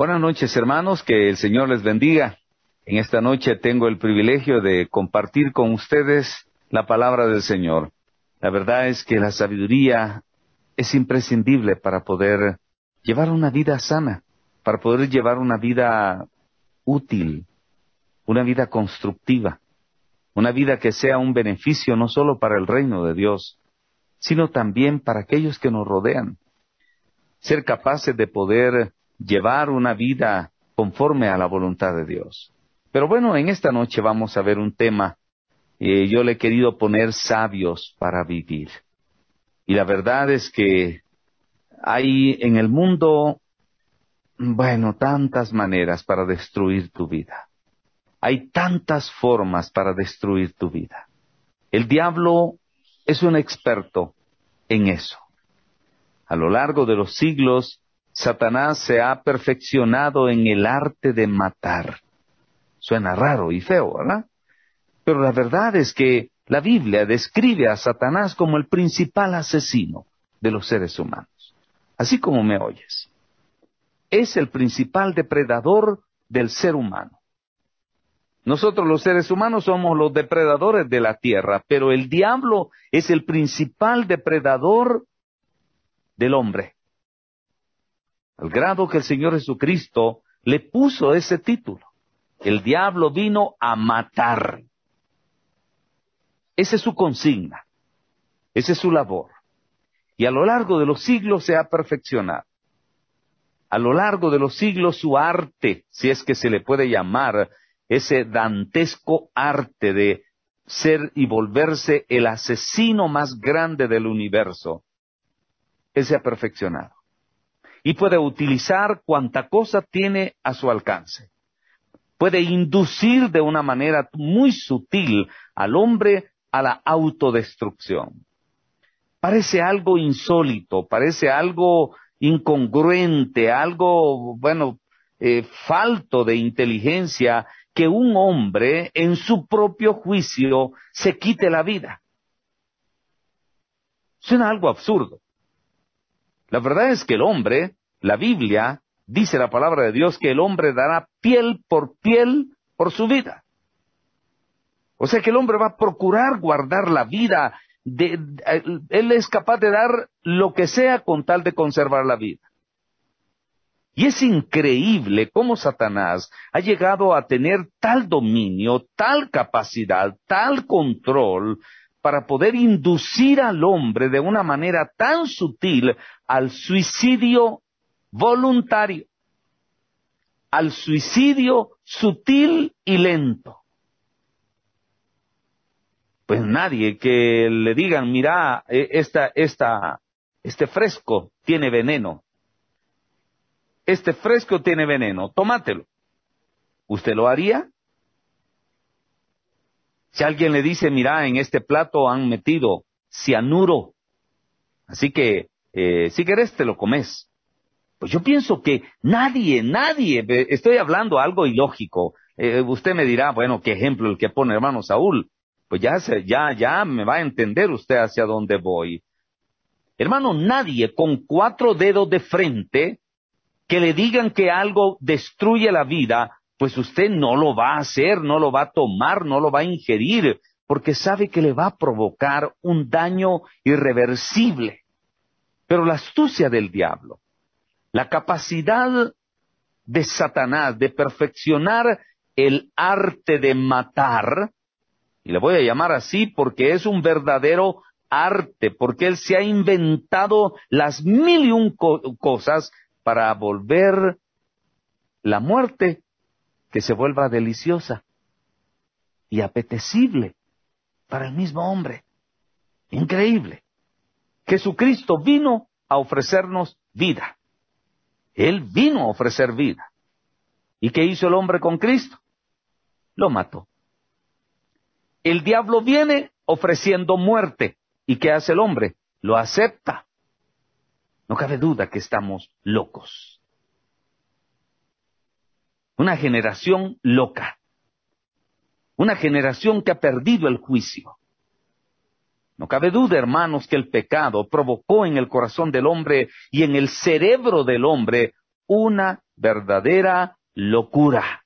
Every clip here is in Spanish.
Buenas noches, hermanos, que el Señor les bendiga. En esta noche tengo el privilegio de compartir con ustedes la palabra del Señor. La verdad es que la sabiduría es imprescindible para poder llevar una vida sana, para poder llevar una vida útil, una vida constructiva, una vida que sea un beneficio no solo para el reino de Dios, sino también para aquellos que nos rodean. Ser capaces de poder llevar una vida conforme a la voluntad de Dios. Pero bueno, en esta noche vamos a ver un tema, yo le he querido poner sabios para vivir. Y la verdad es que hay en el mundo, tantas maneras para destruir tu vida. Hay tantas formas para destruir tu vida. El diablo es un experto en eso. A lo largo de los siglos, Satanás se ha perfeccionado en el arte de matar. Suena raro y feo, ¿verdad? Pero la verdad es que la Biblia describe a Satanás como el principal asesino de los seres humanos. Así como me oyes. Es el principal depredador del ser humano. Nosotros los seres humanos somos los depredadores de la tierra, pero el diablo es el principal depredador del hombre. Al grado que el Señor Jesucristo le puso ese título. El diablo vino a matar. Esa es su consigna. Esa es su labor. Y a lo largo de los siglos se ha perfeccionado. A lo largo de los siglos su arte, si es que se le puede llamar, ese dantesco arte de ser y volverse el asesino más grande del universo, él se ha perfeccionado. Y puede utilizar cuanta cosa tiene a su alcance. Puede inducir de una manera muy sutil al hombre a la autodestrucción. Parece algo insólito, parece algo incongruente, algo, falto de inteligencia, que un hombre en su propio juicio se quite la vida. Suena algo absurdo. La verdad es que el hombre, la Biblia, dice la palabra de Dios que el hombre dará piel por su vida. O sea que el hombre va a procurar guardar la vida. Él es capaz de dar lo que sea con tal de conservar la vida. Y es increíble cómo Satanás ha llegado a tener tal dominio, tal capacidad, tal control, para poder inducir al hombre de una manera tan sutil al suicidio voluntario, al suicidio sutil y lento. Pues nadie que le digan, mira, este fresco tiene veneno. Este fresco tiene veneno, tómatelo. ¿Usted lo haría? Si alguien le dice, mira, en este plato han metido cianuro, así que si querés te lo comes. Pues yo pienso que nadie, estoy hablando algo ilógico. Usted me dirá, bueno, qué ejemplo el que pone hermano Saúl. Pues ya me va a entender usted hacia dónde voy. Hermano, nadie con 4 dedos de frente que le digan que algo destruye la vida, pues usted no lo va a hacer, no lo va a tomar, no lo va a ingerir, porque sabe que le va a provocar un daño irreversible. Pero la astucia del diablo, la capacidad de Satanás de perfeccionar el arte de matar, y le voy a llamar así porque es un verdadero arte, porque él se ha inventado las 1001 cosas para volver la muerte que se vuelva deliciosa y apetecible para el mismo hombre. Increíble. Jesucristo vino a ofrecernos vida. Él vino a ofrecer vida. ¿Y qué hizo el hombre con Cristo? Lo mató. El diablo viene ofreciendo muerte. ¿Y qué hace el hombre? Lo acepta. No cabe duda que estamos locos. Una generación loca. Una generación que ha perdido el juicio. No cabe duda, hermanos, que el pecado provocó en el corazón del hombre y en el cerebro del hombre una verdadera locura.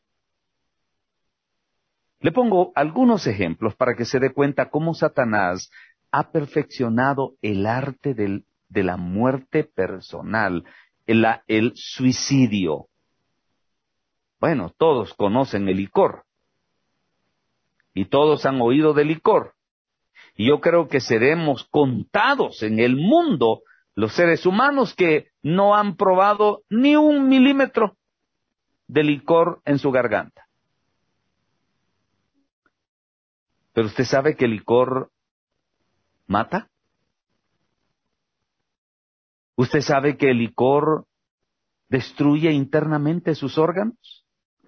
Le pongo algunos ejemplos para que se dé cuenta cómo Satanás ha perfeccionado el arte de la muerte personal, el suicidio. Bueno, todos conocen el licor y todos han oído del licor. Y yo creo que seremos contados en el mundo los seres humanos que no han probado ni 1 milímetro de licor en su garganta. Pero usted sabe que el licor mata. ¿Usted sabe que el licor destruye internamente sus órganos?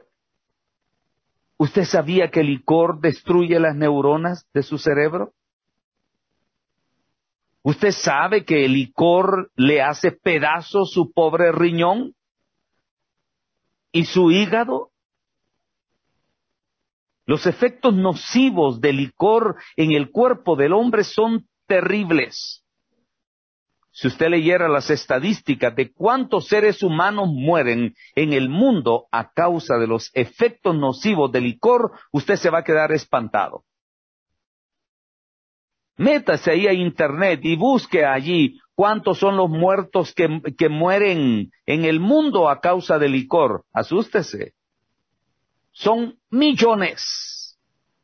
¿Usted sabía que el licor destruye las neuronas de su cerebro? ¿Usted sabe que el licor le hace pedazos su pobre riñón y su hígado? Los efectos nocivos del licor en el cuerpo del hombre son terribles. Si usted leyera las estadísticas de cuántos seres humanos mueren en el mundo a causa de los efectos nocivos del licor, usted se va a quedar espantado. Métase ahí a internet y busque allí cuántos son los muertos que mueren en el mundo a causa del licor. Asústese. Son millones.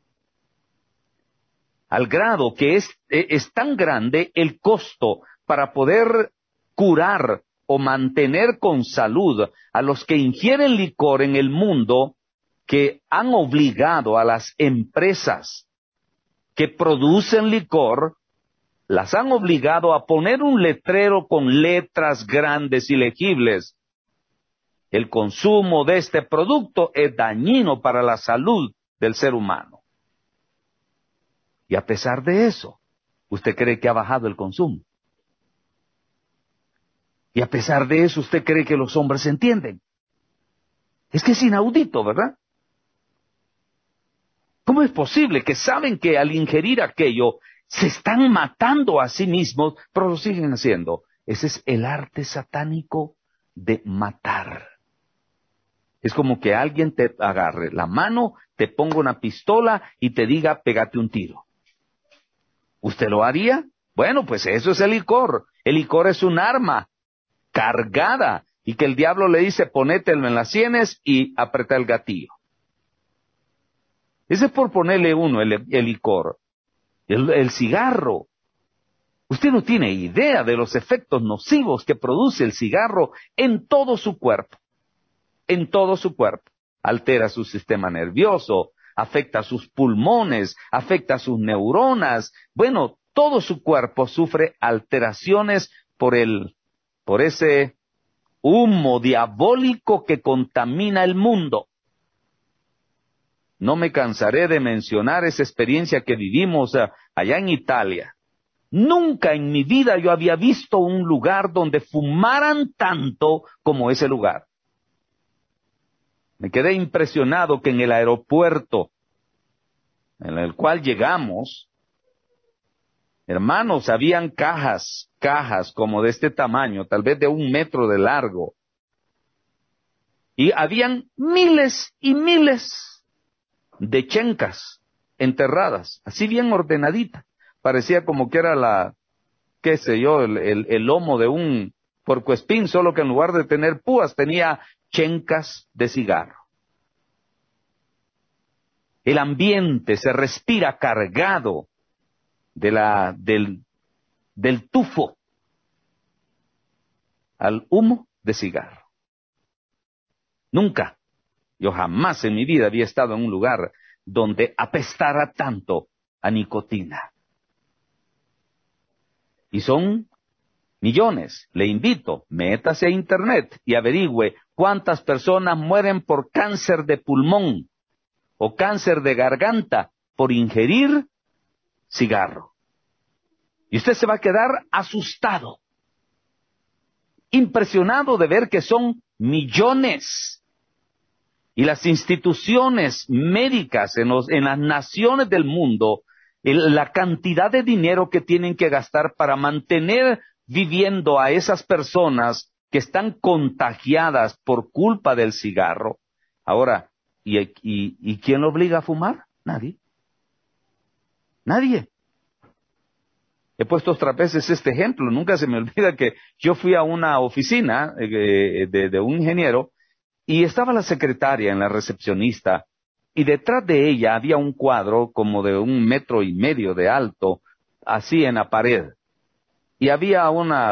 Al grado que es tan grande el costo para poder curar o mantener con salud a los que ingieren licor en el mundo, que han obligado a las empresas que producen licor, las han obligado a poner un letrero con letras grandes y legibles. El consumo de este producto es dañino para la salud del ser humano. Y a pesar de eso, ¿usted cree que ha bajado el consumo? Y a pesar de eso, ¿usted cree que los hombres entienden? Es que es inaudito, ¿verdad? ¿Cómo es posible que saben que al ingerir aquello se están matando a sí mismos, pero lo siguen haciendo? Ese es el arte satánico de matar. Es como que alguien te agarre la mano, te ponga una pistola y te diga, pégate un tiro. ¿Usted lo haría? Bueno, pues eso es el licor. El licor es un arma cargada y que el diablo le dice, ponételo en las sienes y aprieta el gatillo. Ese es por ponerle uno el licor. El cigarro. Usted no tiene idea de los efectos nocivos que produce el cigarro en todo su cuerpo. En todo su cuerpo. Altera su sistema nervioso, afecta sus pulmones, afecta sus neuronas. Bueno, todo su cuerpo sufre alteraciones por ese humo diabólico que contamina el mundo. No me cansaré de mencionar esa experiencia que vivimos allá en Italia. Nunca en mi vida yo había visto un lugar donde fumaran tanto como ese lugar. Me quedé impresionado que en el aeropuerto en el cual llegamos, hermanos, habían cajas como de este tamaño, tal vez de 1 metro de largo. Y habían miles y miles de chencas enterradas, así bien ordenadita. Parecía como que era qué sé yo, el lomo de un puercoespín, solo que en lugar de tener púas tenía chencas de cigarro. El ambiente se respira cargado del tufo al humo de cigarro. Nunca, yo jamás en mi vida había estado en un lugar donde apestara tanto a nicotina. Y son millones. Le invito, métase a internet y averigüe cuántas personas mueren por cáncer de pulmón o cáncer de garganta por ingerir cigarro. Y usted se va a quedar asustado, impresionado de ver que son millones. Y las instituciones médicas en las naciones del mundo, la cantidad de dinero que tienen que gastar para mantener viviendo a esas personas que están contagiadas por culpa del cigarro. Ahora, ¿y quién lo obliga a fumar? Nadie. Nadie. He puesto otras veces este ejemplo. Nunca se me olvida que yo fui a una oficina de un ingeniero y estaba la secretaria en la recepcionista y detrás de ella había un cuadro como de 1,5 metros de alto, así en la pared. Y había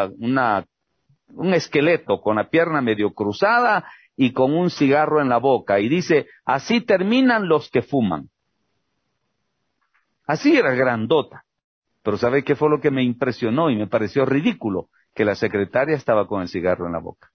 un esqueleto con la pierna medio cruzada y con un cigarro en la boca. Y dice, así terminan los que fuman. Así era grandota. Pero ¿sabe qué fue lo que me impresionó y me pareció ridículo? Que la secretaria estaba con el cigarro en la boca.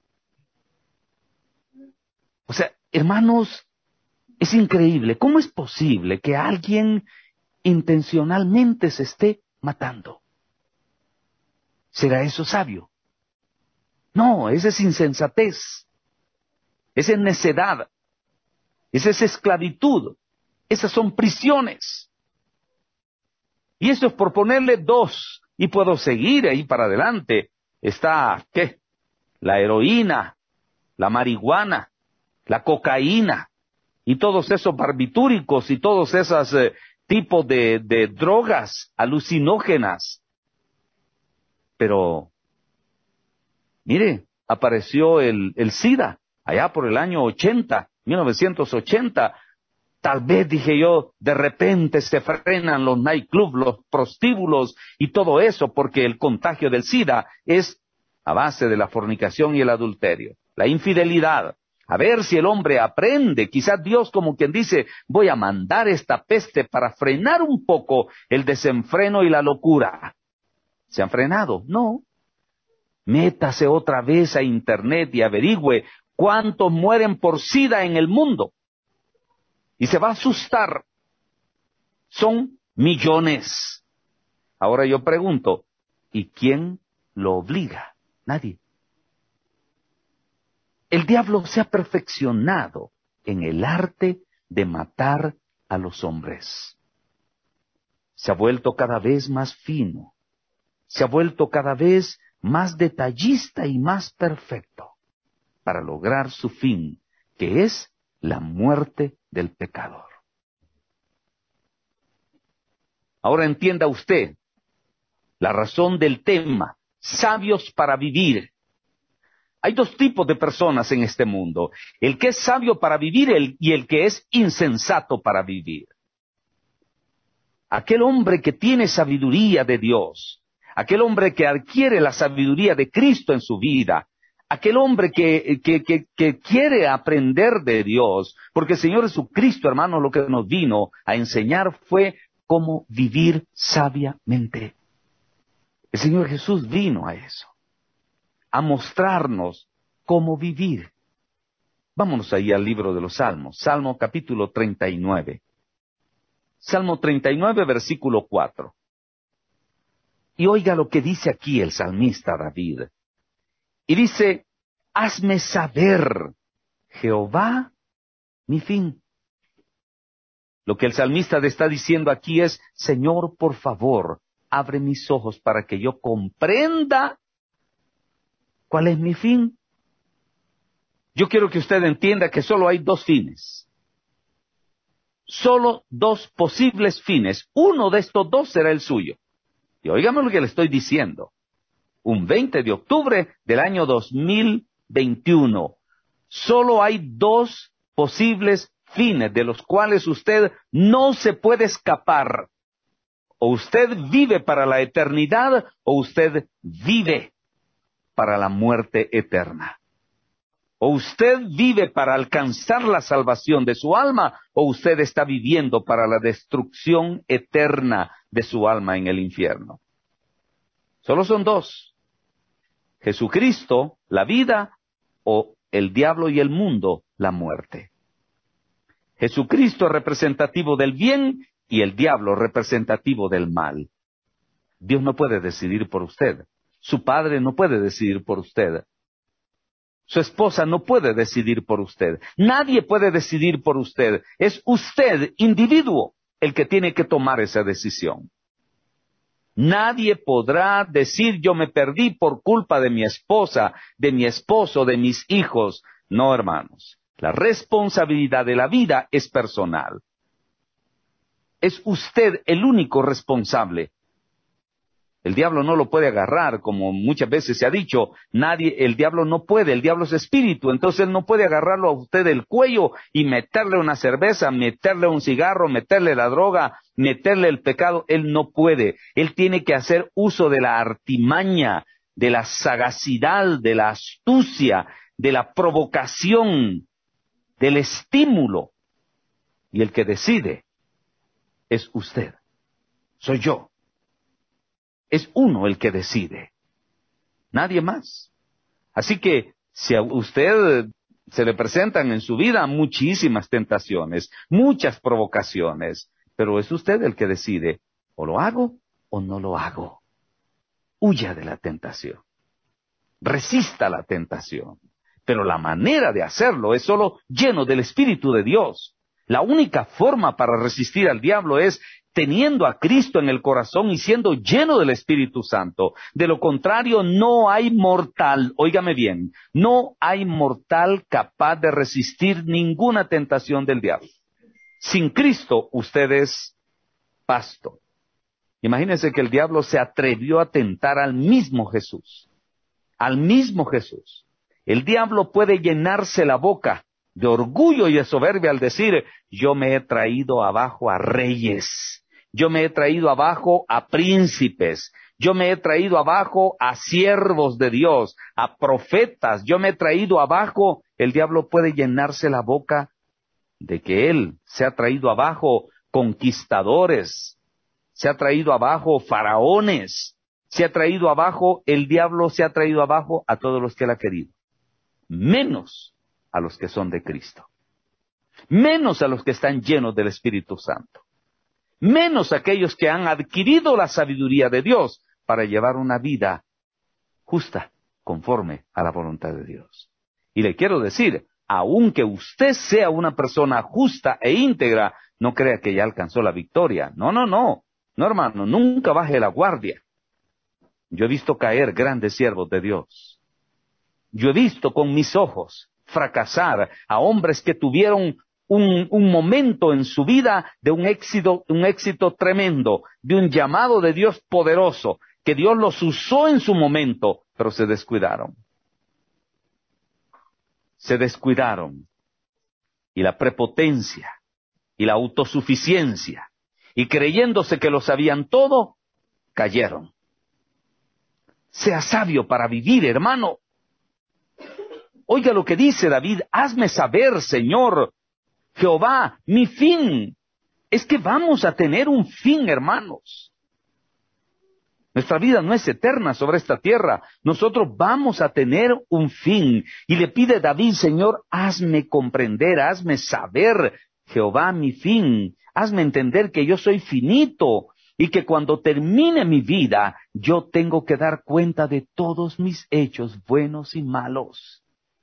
O sea, hermanos, es increíble. ¿Cómo es posible que alguien intencionalmente se esté matando? ¿Será eso sabio? No, esa es insensatez. Esa es necedad. Esa es esclavitud. Esas son prisiones. Y eso es por ponerle 2. Y puedo seguir ahí para adelante. Está, ¿qué? La heroína, la marihuana, la cocaína, y todos esos barbitúricos y todos esos tipos de drogas alucinógenas. Pero, mire, apareció el SIDA allá por el año 1980. Tal vez, dije yo, de repente se frenan los nightclubs, los prostíbulos y todo eso, porque el contagio del SIDA es a base de la fornicación y el adulterio, la infidelidad. A ver si el hombre aprende. Quizás Dios, como quien dice, voy a mandar esta peste para frenar un poco el desenfreno y la locura. ¿Se han frenado? No. Métase otra vez a internet y averigüe cuántos mueren por SIDA en el mundo. Y se va a asustar. Son millones. Ahora yo pregunto, ¿y quién lo obliga? Nadie. El diablo se ha perfeccionado en el arte de matar a los hombres. Se ha vuelto cada vez más fino. Se ha vuelto cada vez más detallista y más perfecto para lograr su fin, que es la muerte del pecador. Ahora entienda usted la razón del tema, sabios para vivir. Hay 2 tipos de personas en este mundo, el que es sabio para vivir y el que es insensato para vivir. Aquel hombre que tiene sabiduría de Dios, aquel hombre que adquiere la sabiduría de Cristo en su vida, aquel hombre que quiere aprender de Dios, porque el Señor Jesucristo, hermanos, lo que nos vino a enseñar fue cómo vivir sabiamente. El Señor Jesús vino a eso, a mostrarnos cómo vivir. Vámonos ahí al libro de los Salmos, Salmo capítulo 39. Salmo 39, versículo 4. Y oiga lo que dice aquí el salmista David. Y dice, hazme saber, Jehová, mi fin. Lo que el salmista le está diciendo aquí es, Señor, por favor, abre mis ojos para que yo comprenda cuál es mi fin. Yo quiero que usted entienda que solo hay 2 fines. Solo 2 posibles fines. Uno de estos 2 será el suyo. Y óigame lo que le estoy diciendo. Un 20 de octubre del año 2021. Solo hay 2 posibles fines de los cuales usted no se puede escapar. O usted vive para la eternidad o usted vive para la muerte eterna. O usted vive para alcanzar la salvación de su alma, o usted está viviendo para la destrucción eterna de su alma en el infierno. Solo son 2. Jesucristo, la vida, o el diablo y el mundo, la muerte. Jesucristo representativo del bien y el diablo representativo del mal. Dios no puede decidir por usted. Su padre no puede decidir por usted. Su esposa no puede decidir por usted. Nadie puede decidir por usted. Es usted, individuo, el que tiene que tomar esa decisión. Nadie podrá decir yo me perdí por culpa de mi esposa, de mi esposo, de mis hijos. No, hermanos. La responsabilidad de la vida es personal. Es usted el único responsable. El diablo no lo puede agarrar, como muchas veces se ha dicho. El diablo no puede, el diablo es espíritu, entonces él no puede agarrarlo a usted del cuello y meterle una cerveza, meterle un cigarro, meterle la droga, meterle el pecado. Él no puede. Él tiene que hacer uso de la artimaña, de la sagacidad, de la astucia, de la provocación, del estímulo. Y el que decide es usted, soy yo. Es uno el que decide, nadie más. Así que si a usted se le presentan en su vida muchísimas tentaciones, muchas provocaciones, pero es usted el que decide, o lo hago o no lo hago. Huya de la tentación, resista la tentación, pero la manera de hacerlo es solo lleno del Espíritu de Dios. La única forma para resistir al diablo es teniendo a Cristo en el corazón y siendo lleno del Espíritu Santo. De lo contrario, no hay mortal, óigame bien, no hay mortal capaz de resistir ninguna tentación del diablo. Sin Cristo, usted es pasto. Imagínense que el diablo se atrevió a tentar al mismo Jesús. Al mismo Jesús. El diablo puede llenarse la boca de orgullo y de soberbia al decir, yo me he traído abajo a reyes, yo me he traído abajo a príncipes, yo me he traído abajo a siervos de Dios, a profetas, yo me he traído abajo. El diablo puede llenarse la boca de que él se ha traído abajo conquistadores, se ha traído abajo faraones, se ha traído abajo, el diablo se ha traído abajo a todos los que él ha querido, menos a los que son de Cristo, menos a los que están llenos del Espíritu Santo, menos a aquellos que han adquirido la sabiduría de Dios para llevar una vida justa, conforme a la voluntad de Dios. Y le quiero decir, aunque usted sea una persona justa e íntegra, no crea que ya alcanzó la victoria. No, hermano, nunca baje la guardia. Yo he visto caer grandes siervos de Dios. Yo he visto con mis ojos fracasar a hombres que tuvieron un momento en su vida de un éxito tremendo, de un llamado de Dios poderoso, que Dios los usó en su momento, pero se descuidaron. Se descuidaron. Y la prepotencia, y la autosuficiencia, y creyéndose que lo sabían todo, cayeron. Sea sabio para vivir, hermano. Oiga lo que dice David, hazme saber, Señor, Jehová, mi fin. Es que vamos a tener un fin, hermanos. Nuestra vida no es eterna sobre esta tierra. Nosotros vamos a tener un fin. Y le pide David, Señor, hazme comprender, hazme saber, Jehová, mi fin. Hazme entender que yo soy finito y que cuando termine mi vida, yo tengo que dar cuenta de todos mis hechos buenos y malos.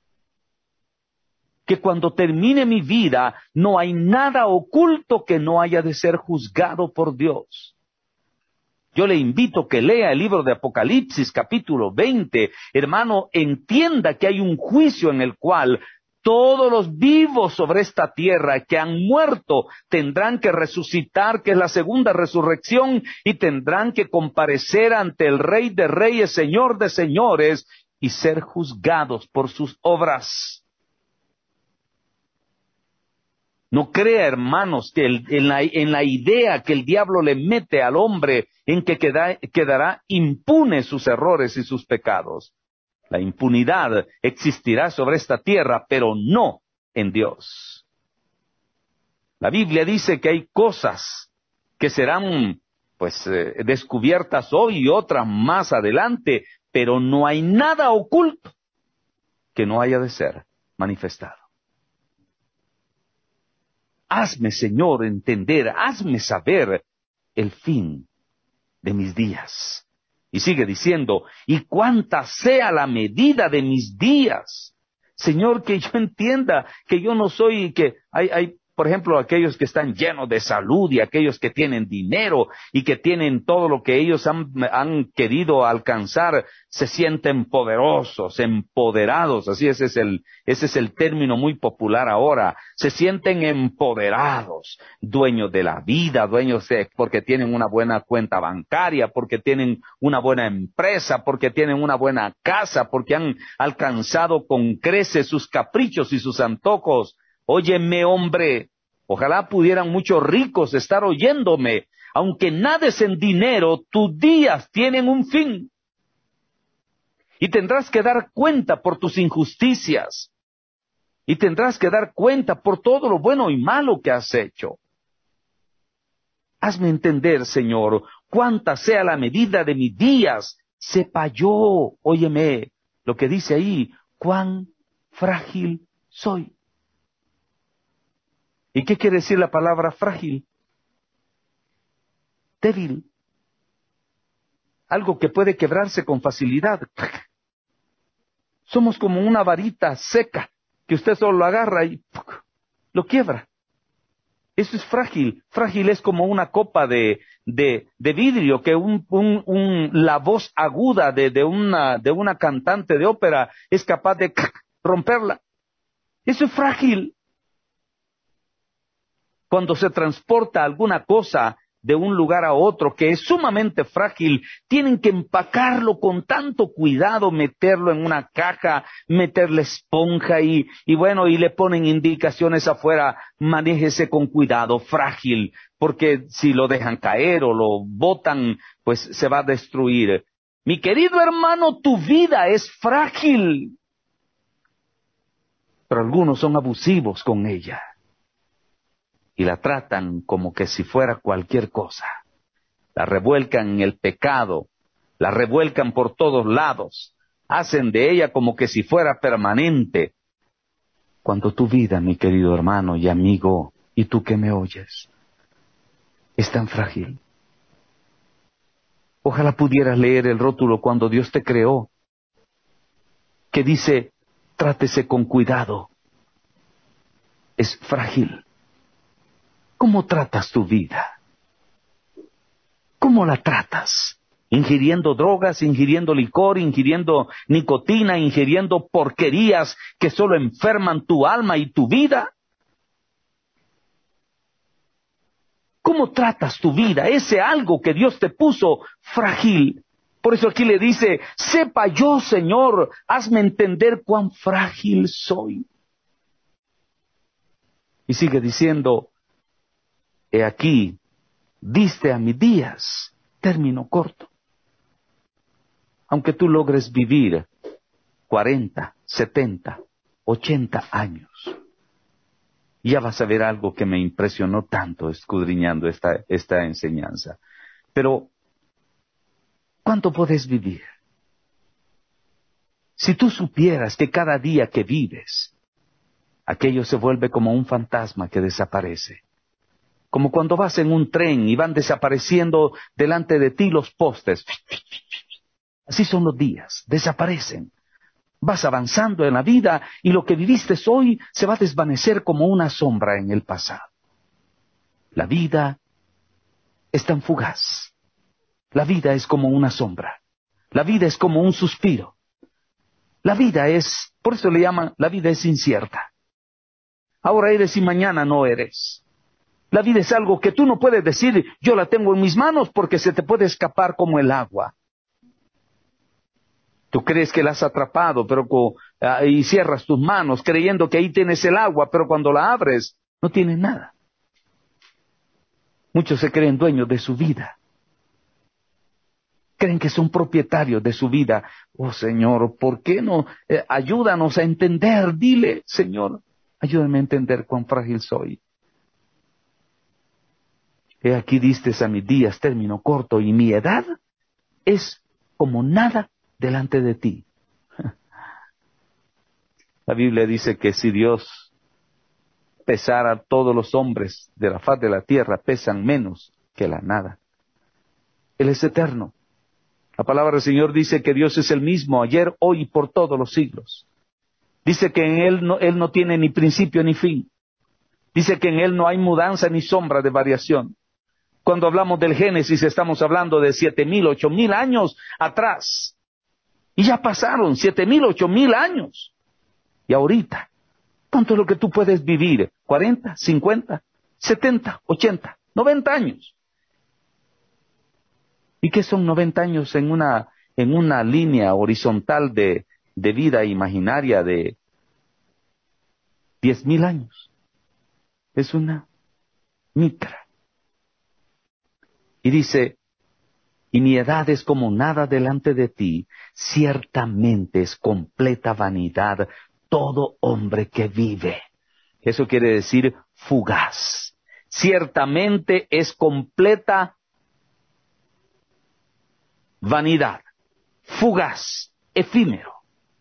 Que cuando termine mi vida, no hay nada oculto que no haya de ser juzgado por Dios. Yo le invito que lea el libro de Apocalipsis, capítulo 20. Hermano, entienda que hay un juicio en el cual todos los vivos sobre esta tierra que han muerto tendrán que resucitar, que es la segunda resurrección, y tendrán que comparecer ante el Rey de Reyes, Señor de Señores, y ser juzgados por sus obras. No crea, hermanos, que en la idea que el diablo le mete al hombre en que quedará impune sus errores y sus pecados. La impunidad existirá sobre esta tierra, pero no en Dios. La Biblia dice que hay cosas que serán descubiertas hoy y otras más adelante, pero no hay nada oculto que no haya de ser manifestado. Hazme, Señor, entender, hazme saber el fin de mis días. Y sigue diciendo, y cuánta sea la medida de mis días. Señor, que yo entienda que yo no soy, que hay por ejemplo, aquellos que están llenos de salud y aquellos que tienen dinero y que tienen todo lo que ellos han querido alcanzar, se sienten poderosos, empoderados, así ese es el término muy popular ahora, se sienten empoderados, dueños de la vida, porque tienen una buena cuenta bancaria, porque tienen una buena empresa, porque tienen una buena casa, porque han alcanzado con creces sus caprichos y sus antojos. Óyeme, hombre, ojalá pudieran muchos ricos estar oyéndome. Aunque nades en dinero, tus días tienen un fin. Y tendrás que dar cuenta por tus injusticias. Y tendrás que dar cuenta por todo lo bueno y malo que has hecho. Hazme entender, Señor, cuánta sea la medida de mis días. Sepa yo, óyeme, lo que dice ahí, cuán frágil soy. ¿Y qué quiere decir la palabra frágil? Débil. Algo que puede quebrarse con facilidad. Somos como una varita seca que usted solo lo agarra y lo quiebra. Eso es frágil. Frágil es como una copa de vidrio que la voz aguda de una cantante de ópera es capaz de romperla. Eso es frágil. Cuando se transporta alguna cosa de un lugar a otro que es sumamente frágil, tienen que empacarlo con tanto cuidado, meterlo en una caja, meterle esponja y le ponen indicaciones afuera, manéjese con cuidado, frágil, porque si lo dejan caer o lo botan, pues se va a destruir. Mi querido hermano, tu vida es frágil, pero algunos son abusivos con ella. Y la tratan como que si fuera cualquier cosa. La revuelcan en el pecado, la revuelcan por todos lados, hacen de ella como que si fuera permanente. Cuando tu vida, mi querido hermano y amigo, y tú que me oyes, es tan frágil. Ojalá pudieras leer el rótulo cuando Dios te creó, que dice, trátese con cuidado. Es frágil. ¿Cómo tratas tu vida? ¿Cómo la tratas? Ingiriendo drogas, ingiriendo licor, ingiriendo nicotina, ingiriendo porquerías que solo enferman tu alma y tu vida. ¿Cómo tratas tu vida? Ese algo que Dios te puso frágil. Por eso aquí le dice, sepa yo, Señor, hazme entender cuán frágil soy. Y sigue diciendo, he aquí, diste a mis días término corto. Aunque tú logres vivir 40, 70, 80 años, ya vas a ver algo que me impresionó tanto escudriñando esta enseñanza. Pero, ¿cuánto podés vivir? Si tú supieras que cada día que vives, aquello se vuelve como un fantasma que desaparece. Como cuando vas en un tren y van desapareciendo delante de ti los postes. Así son los días, desaparecen. Vas avanzando en la vida y lo que viviste hoy se va a desvanecer como una sombra en el pasado. La vida es tan fugaz. La vida es como una sombra. La vida es como un suspiro. La vida es, por eso le llaman, la vida es incierta. Ahora eres y mañana no eres. La vida es algo que tú no puedes decir, yo la tengo en mis manos porque se te puede escapar como el agua. Tú crees que la has atrapado, y cierras tus manos creyendo que ahí tienes el agua, pero cuando la abres, no tienes nada. Muchos se creen dueños de su vida. Creen que son propietarios de su vida. Oh Señor, ¿por qué no? Ayúdanos a entender. Dile, Señor, ayúdame a entender cuán frágil soy. He aquí diste a mis días término corto y mi edad es como nada delante de ti. La Biblia dice que si Dios pesara a todos los hombres de la faz de la tierra, pesan menos que la nada. Él es eterno. La palabra del Señor dice que Dios es el mismo ayer, hoy y por todos los siglos. Dice que en Él no tiene ni principio ni fin. Dice que en Él no hay mudanza ni sombra de variación. Cuando hablamos del Génesis estamos hablando de 7,000, 8,000 años atrás. Y ya pasaron 7,000, 8,000 años. Y ahorita, ¿cuánto es lo que tú puedes vivir? ¿40, 50, 70, 80, 90 años? ¿Y qué son 90 años en una línea horizontal de vida imaginaria de 10,000 años? Es una micra. Y dice, y mi edad es como nada delante de ti, ciertamente es completa vanidad todo hombre que vive. Eso quiere decir fugaz. Ciertamente es completa vanidad, fugaz, efímero.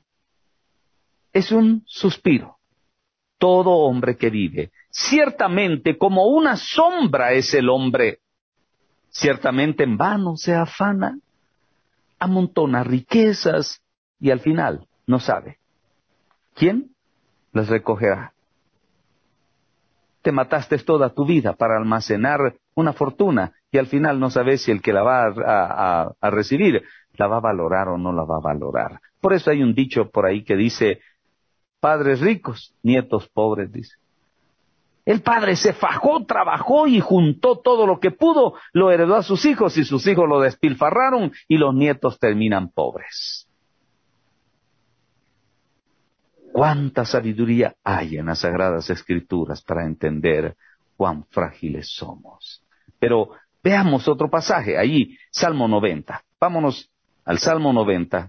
Es un suspiro. Todo hombre que vive. Ciertamente como una sombra es el hombre. Ciertamente en vano se afana, amontona riquezas y al final no sabe quién las recogerá. Te mataste toda tu vida para almacenar una fortuna y al final no sabes si el que la va a recibir la va a valorar o no la va a valorar. Por eso hay un dicho por ahí que dice, padres ricos, nietos pobres, dice. El padre se fajó, trabajó y juntó todo lo que pudo, lo heredó a sus hijos y sus hijos lo despilfarraron y los nietos terminan pobres. ¿Cuánta sabiduría hay en las Sagradas Escrituras para entender cuán frágiles somos? Pero veamos otro pasaje, allí, Salmo 90. Vámonos al Salmo 90.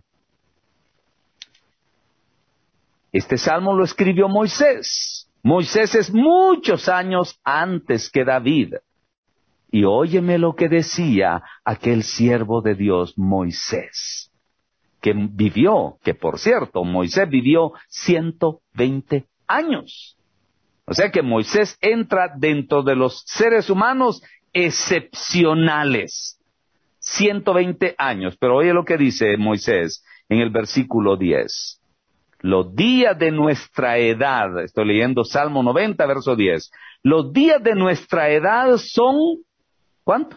Este salmo lo escribió Moisés. Moisés es muchos años antes que David. Y óyeme lo que decía aquel siervo de Dios, Moisés, que vivió, que por cierto, Moisés vivió 120 años. O sea que Moisés entra dentro de los seres humanos excepcionales. 120 años. Pero oye lo que dice Moisés en el versículo 10. Los días de nuestra edad, estoy leyendo Salmo 90, verso 10. Los días de nuestra edad son, ¿cuánto?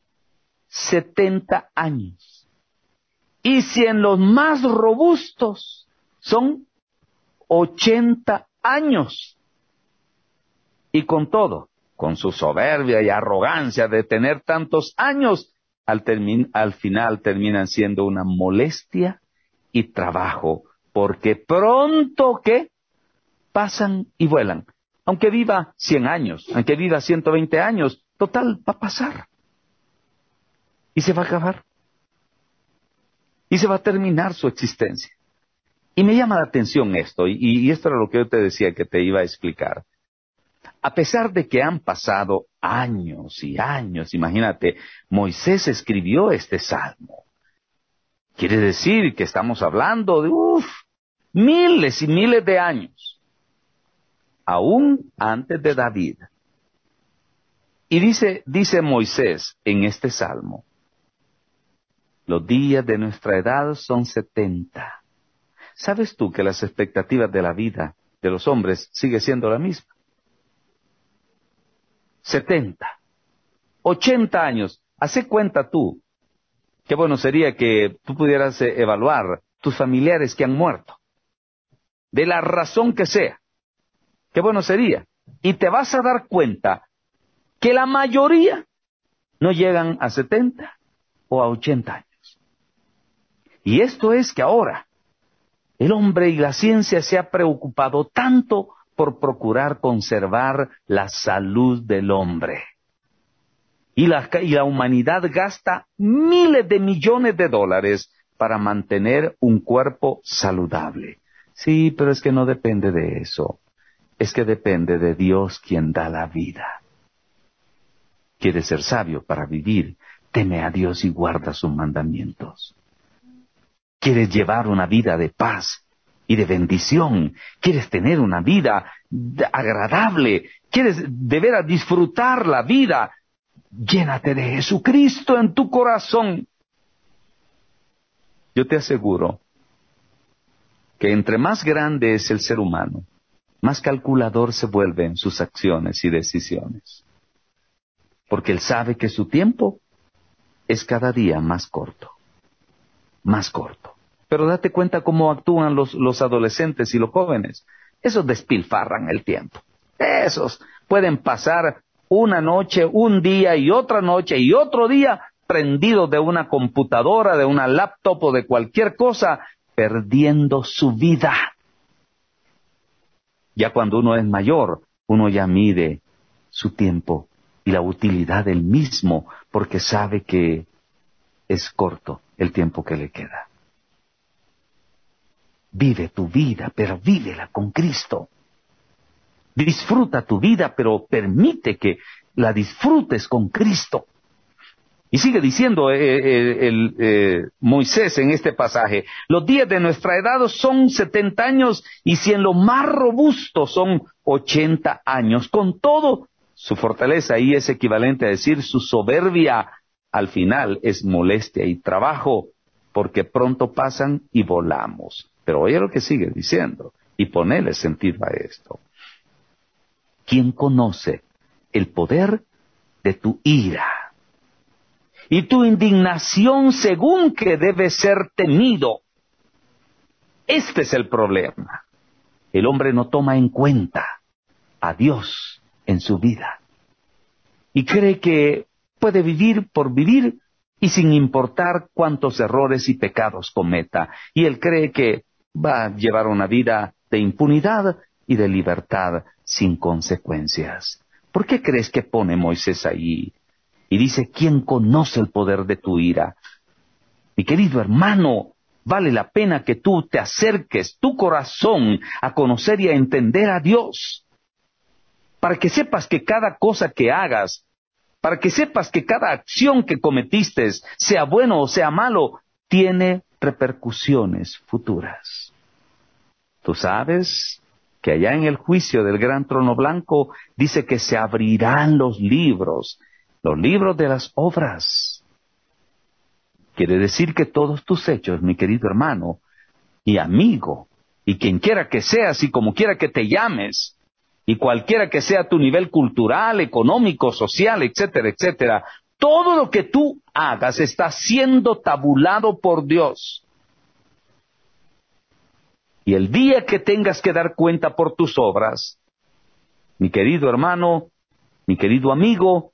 70 años. Y si en los más robustos son 80 años. Y con todo, con su soberbia y arrogancia de tener tantos años, al final terminan siendo una molestia y trabajo, porque pronto que pasan y vuelan. Aunque viva 100 años, aunque viva 120 años, total, va a pasar. Y se va a acabar. Y se va a terminar su existencia. Y me llama la atención esto, y esto era lo que yo te decía que te iba a explicar. A pesar de que han pasado años y años, imagínate, Moisés escribió este salmo. Quiere decir que estamos hablando de miles y miles de años, aún antes de David. Y dice Moisés en este salmo, los días de nuestra edad son 70. ¿Sabes tú que las expectativas de la vida de los hombres sigue siendo la misma? 70, 80 años. Hace cuenta tú. Qué bueno sería que tú pudieras evaluar tus familiares que han muerto, de la razón que sea. Qué bueno sería. Y te vas a dar cuenta que la mayoría no llegan a 70 o a 80 años. Y esto es que ahora el hombre y la ciencia se ha preocupado tanto por procurar conservar la salud del hombre. Y la humanidad gasta miles de millones de dólares para mantener un cuerpo saludable. Sí, pero es que no depende de eso. Es que depende de Dios quien da la vida. ¿Quieres ser sabio para vivir? Teme a Dios y guarda sus mandamientos. ¿Quieres llevar una vida de paz y de bendición? ¿Quieres tener una vida agradable? ¿Quieres de veras disfrutar la vida? Llénate de Jesucristo en tu corazón. Yo te aseguro que entre más grande es el ser humano, más calculador se vuelve en sus acciones y decisiones. Porque él sabe que su tiempo es cada día más corto. Más corto. Pero date cuenta cómo actúan los adolescentes y los jóvenes. Esos despilfarran el tiempo. Esos pueden pasar una noche, un día y otra noche y otro día prendidos de una computadora, de una laptop o de cualquier cosa, perdiendo su vida. Ya cuando uno es mayor, uno ya mide su tiempo y la utilidad del mismo, porque sabe que es corto el tiempo que le queda. Vive tu vida, pero vívela con Cristo. Disfruta tu vida, pero permite que la disfrutes con Cristo. Y sigue diciendo Moisés en este pasaje, los días de nuestra edad son 70 años y si en lo más robusto son 80 años. Con todo, su fortaleza ahí es equivalente a decir su soberbia al final es molestia y trabajo, porque pronto pasan y volamos. Pero oye lo que sigue diciendo y ponele sentido a esto. ¿Quién conoce el poder de tu ira y tu indignación según que debe ser temido? Este es el problema. El hombre no toma en cuenta a Dios en su vida y cree que puede vivir por vivir y sin importar cuántos errores y pecados cometa. Y él cree que va a llevar una vida de impunidad y de libertad sin consecuencias. ¿Por qué crees que pone Moisés ahí? Y dice, ¿quién conoce el poder de tu ira? Mi querido hermano, vale la pena que tú te acerques tu corazón a conocer y a entender a Dios, para que sepas que cada cosa que hagas, para que sepas que cada acción que cometiste, sea bueno o sea malo, tiene repercusiones futuras. Tú sabes que allá en el juicio del gran trono blanco dice que se abrirán los libros de las obras. Quiere decir que todos tus hechos, mi querido hermano y amigo, y quien quiera que seas y como quiera que te llames, y cualquiera que sea tu nivel cultural, económico, social, etcétera, etcétera, todo lo que tú hagas está siendo tabulado por Dios. Y el día que tengas que dar cuenta por tus obras, mi querido hermano, mi querido amigo,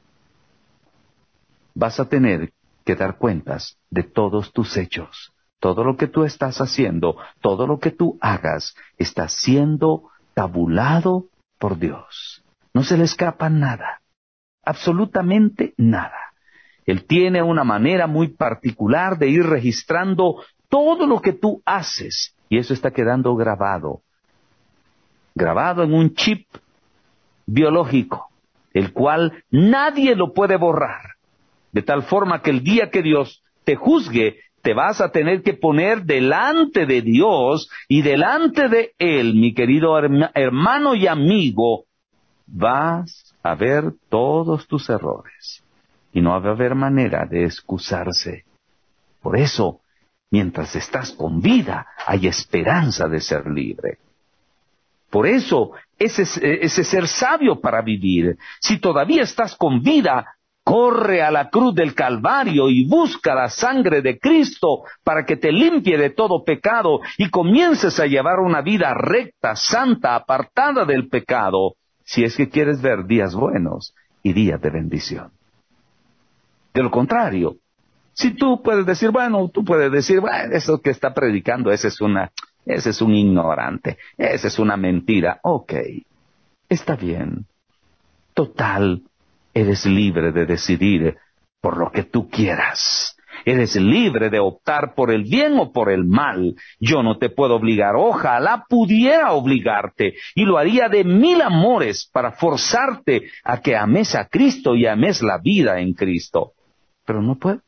vas a tener que dar cuentas de todos tus hechos. Todo lo que tú estás haciendo, todo lo que tú hagas, está siendo tabulado por Dios. No se le escapa nada, absolutamente nada. Él tiene una manera muy particular de ir registrando todo lo que tú haces, y eso está quedando grabado en un chip biológico, el cual nadie lo puede borrar. De tal forma que el día que Dios te juzgue, te vas a tener que poner delante de Dios y delante de Él, mi querido hermano y amigo, vas a ver todos tus errores y no va a haber manera de excusarse. Por eso, mientras estás con vida, hay esperanza de ser libre. Por eso, ese es ser sabio para vivir. Si todavía estás con vida, corre a la cruz del Calvario y busca la sangre de Cristo para que te limpie de todo pecado y comiences a llevar una vida recta, santa, apartada del pecado, si es que quieres ver días buenos y días de bendición. De lo contrario, si tú puedes decir, bueno, eso que está predicando, ese es un ignorante, esa es una mentira. Ok, está bien. Total, eres libre de decidir por lo que tú quieras. Eres libre de optar por el bien o por el mal. Yo no te puedo obligar. Ojalá pudiera obligarte, y lo haría de 1000 amores para forzarte a que ames a Cristo y ames la vida en Cristo. Pero no puedo.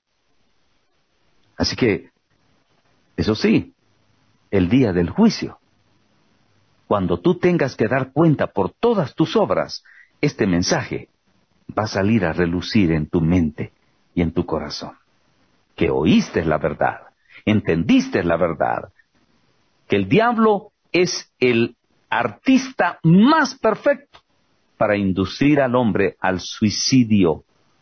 Así que, eso sí, el día del juicio, cuando tú tengas que dar cuenta por todas tus obras, este mensaje va a salir a relucir en tu mente y en tu corazón. Que oíste la verdad, entendiste la verdad, que el diablo es el artista más perfecto para inducir al hombre al suicidio,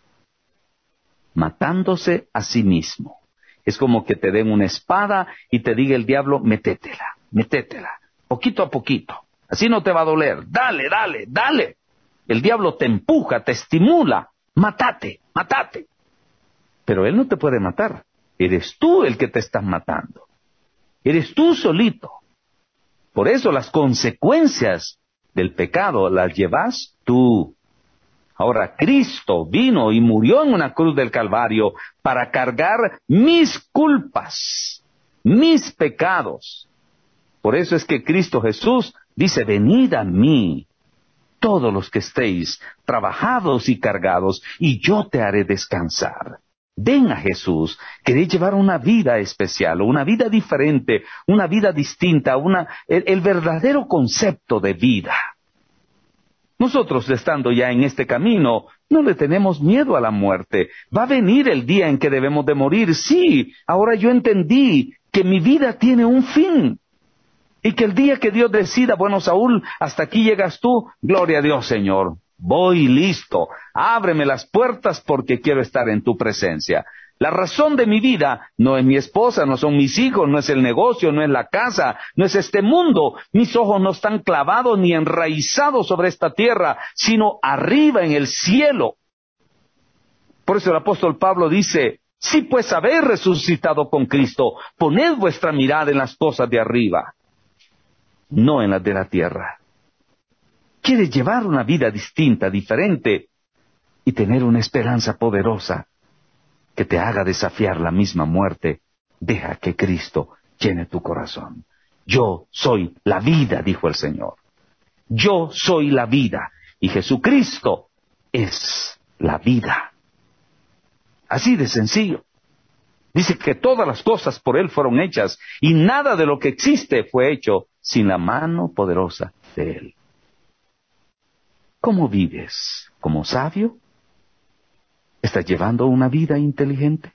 matándose a sí mismo. Es como que te den una espada y te diga el diablo, métetela, poquito a poquito. Así no te va a doler. Dale, dale, dale. El diablo te empuja, te estimula. Mátate. Pero él no te puede matar. Eres tú el que te estás matando. Eres tú solito. Por eso las consecuencias del pecado las llevas tú. Ahora, Cristo vino y murió en una cruz del Calvario para cargar mis culpas, mis pecados. Por eso es que Cristo Jesús dice, venid a mí, todos los que estéis trabajados y cargados, y yo te haré descansar. Ven a Jesús. ¿Queréis llevar una vida especial, una vida diferente, una vida distinta, el verdadero concepto de vida? Nosotros, estando ya en este camino, no le tenemos miedo a la muerte. Va a venir el día en que debemos de morir. Sí, ahora yo entendí que mi vida tiene un fin. Y que el día que Dios decida, bueno, Saúl, hasta aquí llegas tú, gloria a Dios, Señor. Voy listo. Ábreme las puertas porque quiero estar en tu presencia. La razón de mi vida no es mi esposa, no son mis hijos, no es el negocio, no es la casa, no es este mundo. Mis ojos no están clavados ni enraizados sobre esta tierra, sino arriba en el cielo. Por eso el apóstol Pablo dice, si pues habéis resucitado con Cristo, poned vuestra mirada en las cosas de arriba, no en las de la tierra. ¿Quieres llevar una vida distinta, diferente, y tener una esperanza poderosa que te haga desafiar la misma muerte? Deja que Cristo llene tu corazón. Yo soy la vida, dijo el Señor. Yo soy la vida, y Jesucristo es la vida. Así de sencillo. Dice que todas las cosas por Él fueron hechas, y nada de lo que existe fue hecho sin la mano poderosa de Él. ¿Cómo vives? ¿Como sabio? ¿Estás llevando una vida inteligente?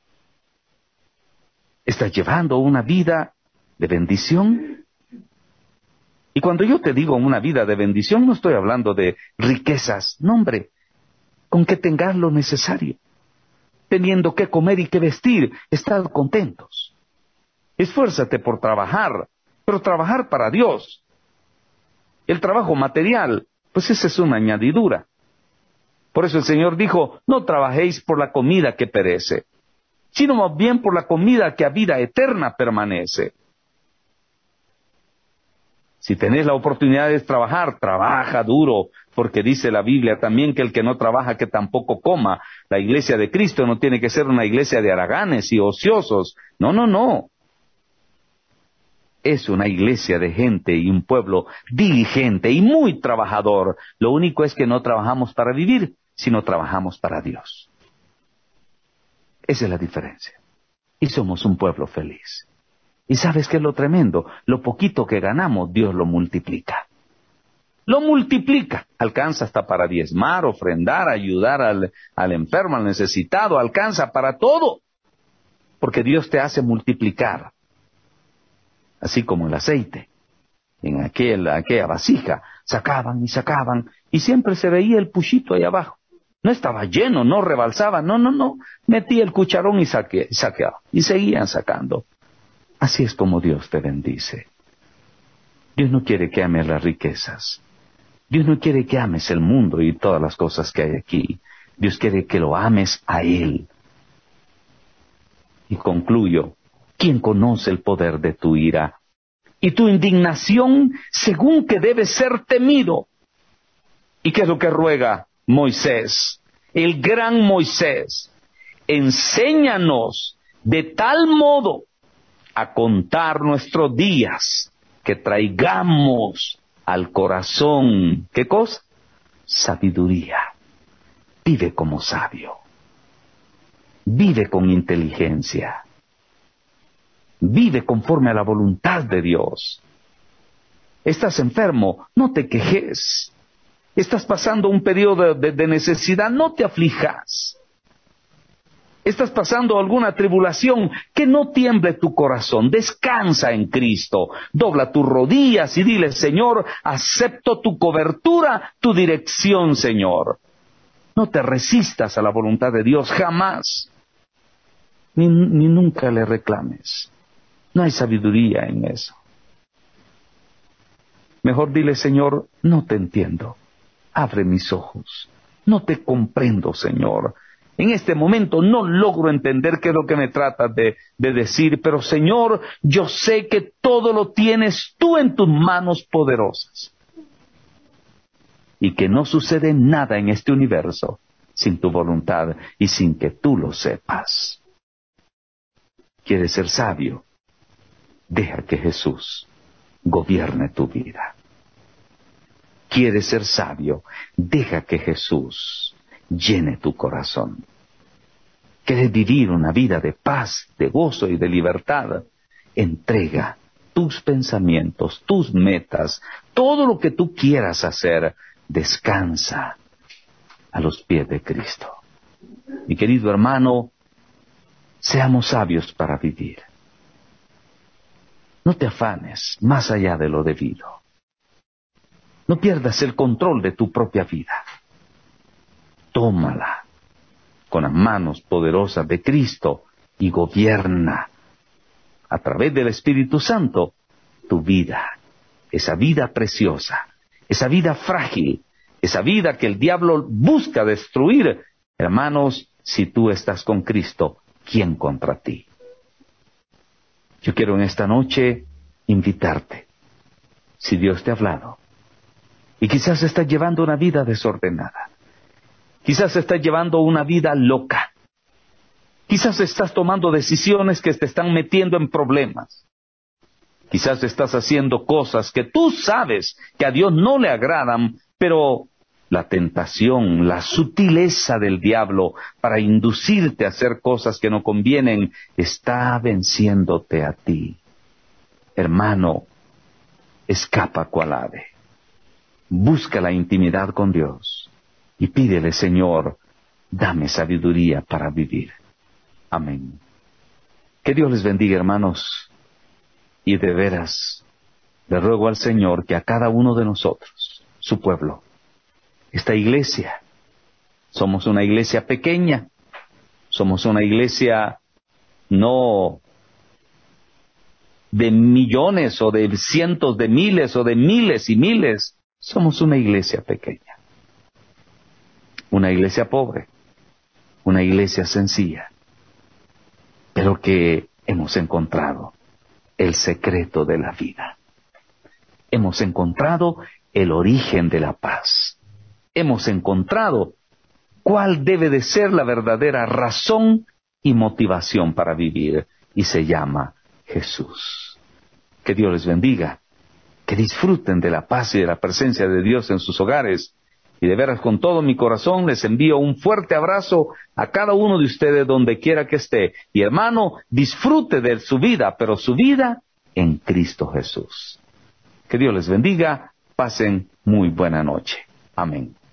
¿Estás llevando una vida de bendición? Y cuando yo te digo una vida de bendición, no estoy hablando de riquezas. No, hombre, con que tengas lo necesario. Teniendo que comer y que vestir, estad contentos. Esfuérzate por trabajar, pero trabajar para Dios. El trabajo material, pues esa es una añadidura. Por eso el Señor dijo, no trabajéis por la comida que perece, sino más bien por la comida que a vida eterna permanece. Si tenés la oportunidad de trabajar, trabaja duro, porque dice la Biblia también que el que no trabaja, que tampoco coma. La iglesia de Cristo no tiene que ser una iglesia de haraganes y ociosos. No. Es una iglesia de gente y un pueblo diligente y muy trabajador. Lo único es que no trabajamos para vivir, sino trabajamos para Dios. Esa es la diferencia. Y somos un pueblo feliz. ¿Y sabes qué es lo tremendo? Lo poquito que ganamos, Dios lo multiplica. Lo multiplica. Alcanza hasta para diezmar, ofrendar, ayudar al enfermo, al necesitado. Alcanza para todo. Porque Dios te hace multiplicar. Así como el aceite. En aquella vasija sacaban, y siempre se veía el puchito ahí abajo. No estaba lleno, no rebalsaba, no. Metía el cucharón y saqueaba. Y seguían sacando. Así es como Dios te bendice. Dios no quiere que ames las riquezas. Dios no quiere que ames el mundo y todas las cosas que hay aquí. Dios quiere que lo ames a Él. Y concluyo, ¿quién conoce el poder de tu ira? Y tu indignación, según que debe ser temido. ¿Y qué es lo que ruega Moisés? El gran Moisés. Enséñanos de tal modo a contar nuestros días, que traigamos al corazón, ¿qué cosa? Sabiduría. Vive como sabio. Vive con inteligencia. Vive conforme a la voluntad de Dios. Estás enfermo, no te quejes. Estás pasando un periodo de necesidad, no te aflijas. estás pasando alguna tribulación, que no tiemble tu corazón, descansa en Cristo, dobla tus rodillas y dile: Señor, acepto tu cobertura, tu dirección, Señor. No te resistas a la voluntad de Dios, jamás, ni nunca le reclames. No hay sabiduría en eso. Mejor dile: Señor, no te entiendo, abre mis ojos, no te comprendo, Señor. En este momento no logro entender qué es lo que me tratas de decir, pero Señor, yo sé que todo lo tienes tú en tus manos poderosas. Y que no sucede nada en este universo sin tu voluntad y sin que tú lo sepas. ¿Quieres ser sabio? Deja que Jesús gobierne tu vida. ¿Quieres ser sabio? Deja que Jesús llene tu corazón. ¿Quieres vivir una vida de paz, de gozo y de libertad? Entrega tus pensamientos, tus metas, todo lo que tú quieras hacer, descansa a los pies de Cristo. Mi querido hermano, seamos sabios para vivir. No te afanes más allá de lo debido. No pierdas el control de tu propia vida. Tómala con las manos poderosas de Cristo y gobierna a través del Espíritu Santo tu vida, esa vida preciosa, esa vida frágil, esa vida que el diablo busca destruir. Hermanos, si tú estás con Cristo, ¿quién contra ti? Yo quiero en esta noche invitarte, si Dios te ha hablado, y quizás estás llevando una vida desordenada, quizás estás llevando una vida loca, quizás estás tomando decisiones que te están metiendo en problemas, quizás estás haciendo cosas que tú sabes que a Dios no le agradan, pero la tentación, la sutileza del diablo para inducirte a hacer cosas que no convienen, está venciéndote a ti. Hermano, escapa cual ave. Busca la intimidad con Dios y pídele: Señor, dame sabiduría para vivir. Amén. Que Dios les bendiga, hermanos, y de veras le ruego al Señor que a cada uno de nosotros, su pueblo, esta iglesia, somos una iglesia pequeña, somos una iglesia no de millones o de cientos de miles o de miles y miles, somos una iglesia pequeña, una iglesia pobre, una iglesia sencilla, pero que hemos encontrado el secreto de la vida. Hemos encontrado el origen de la paz. Hemos encontrado cuál debe de ser la verdadera razón y motivación para vivir, y se llama Jesús. Que Dios les bendiga, que disfruten de la paz y de la presencia de Dios en sus hogares, y de veras con todo mi corazón les envío un fuerte abrazo a cada uno de ustedes donde quiera que esté. Y hermano, disfrute de su vida, pero su vida en Cristo Jesús. Que Dios les bendiga, pasen muy buena noche. Amén.